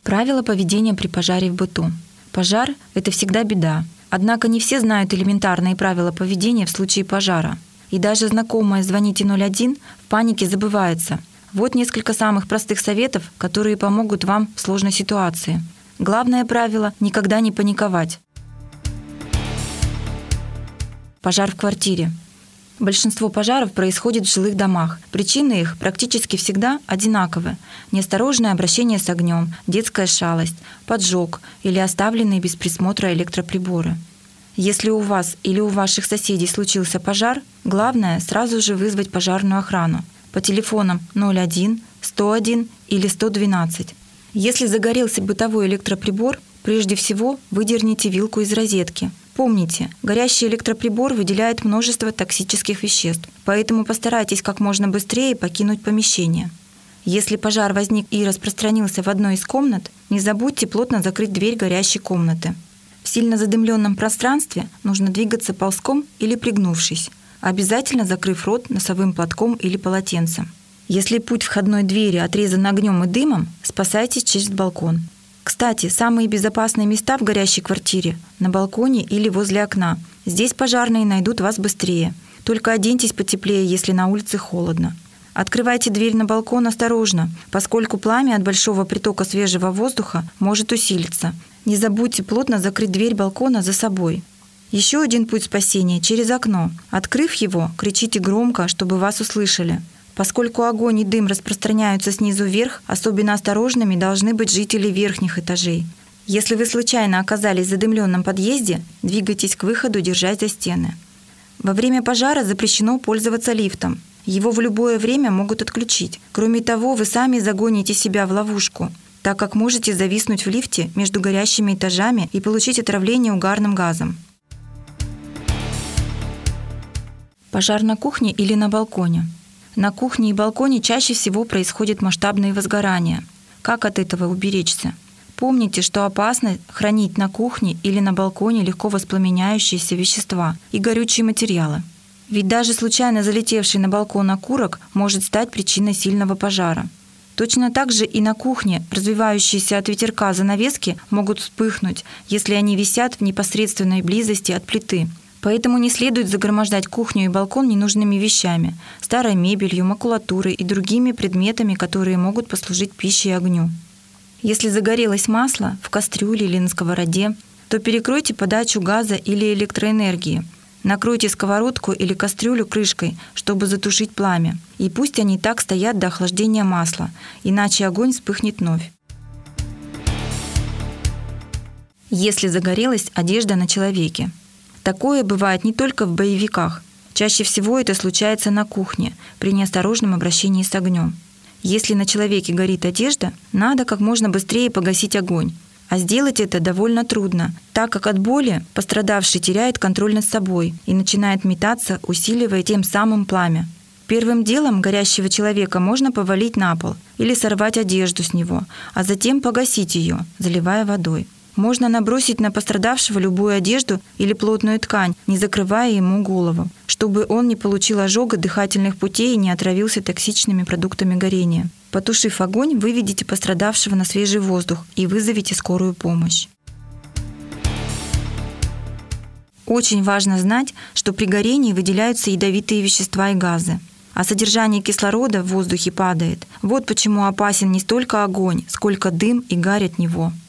Правила поведения при пожаре в быту. Пожар — это всегда беда. Однако не все знают элементарные правила поведения в случае пожара. И даже знакомое «звоните 01» в панике забывается. Вот несколько самых простых советов, которые помогут вам в сложной ситуации. Главное правило — никогда не паниковать. Пожар в квартире. Большинство пожаров происходит в жилых домах. Причины их практически всегда одинаковы. Неосторожное обращение с огнем, детская шалость, поджог или оставленные без присмотра электроприборы. Если у вас или у ваших соседей случился пожар, главное сразу же вызвать пожарную охрану по телефонам 01, 101 или 112. Если загорелся бытовой электроприбор, прежде всего выдерните вилку из розетки. Помните, горящий электроприбор выделяет множество токсических веществ, поэтому постарайтесь как можно быстрее покинуть помещение. Если пожар возник и распространился в одной из комнат, не забудьте плотно закрыть дверь горящей комнаты. В сильно задымленном пространстве нужно двигаться ползком или пригнувшись, обязательно закрыв рот носовым платком или полотенцем. Если путь входной двери отрезан огнем и дымом, спасайтесь через балкон. Кстати, самые безопасные места в горящей квартире – на балконе или возле окна. Здесь пожарные найдут вас быстрее. Только оденьтесь потеплее, если на улице холодно. Открывайте дверь на балкон осторожно, поскольку пламя от большого притока свежего воздуха может усилиться. Не забудьте плотно закрыть дверь балкона за собой. Еще один путь спасения – через окно. Открыв его, кричите громко, чтобы вас услышали. Поскольку огонь и дым распространяются снизу вверх, особенно осторожными должны быть жители верхних этажей. Если вы случайно оказались в задымленном подъезде, двигайтесь к выходу, держась за стены. Во время пожара запрещено пользоваться лифтом. Его в любое время могут отключить. Кроме того, вы сами загоните себя в ловушку, так как можете зависнуть в лифте между горящими этажами и получить отравление угарным газом. Пожар на кухне или на балконе. На кухне и балконе чаще всего происходят масштабные возгорания. Как от этого уберечься? Помните, что опасно хранить на кухне или на балконе легко воспламеняющиеся вещества и горючие материалы. Ведь даже случайно залетевший на балкон окурок может стать причиной сильного пожара. Точно так же и на кухне развивающиеся от ветерка занавески могут вспыхнуть, если они висят в непосредственной близости от плиты. Поэтому не следует загромождать кухню и балкон ненужными вещами, старой мебелью, макулатурой и другими предметами, которые могут послужить пищей огню. Если загорелось масло в кастрюле или на сковороде, то перекройте подачу газа или электроэнергии. Накройте сковородку или кастрюлю крышкой, чтобы затушить пламя. И пусть они так стоят до охлаждения масла, иначе огонь вспыхнет вновь. Если загорелась одежда на человеке. Такое бывает не только в боевиках. Чаще всего это случается на кухне при неосторожном обращении с огнем. Если на человеке горит одежда, надо как можно быстрее погасить огонь. А сделать это довольно трудно, так как от боли пострадавший теряет контроль над собой и начинает метаться, усиливая тем самым пламя. Первым делом горящего человека можно повалить на пол или сорвать одежду с него, а затем погасить ее, заливая водой. Можно набросить на пострадавшего любую одежду или плотную ткань, не закрывая ему голову, чтобы он не получил ожога дыхательных путей и не отравился токсичными продуктами горения. Потушив огонь, выведите пострадавшего на свежий воздух и вызовите скорую помощь. Очень важно знать, что при горении выделяются ядовитые вещества и газы, а содержание кислорода в воздухе падает. Вот почему опасен не столько огонь, сколько дым и гарь от него.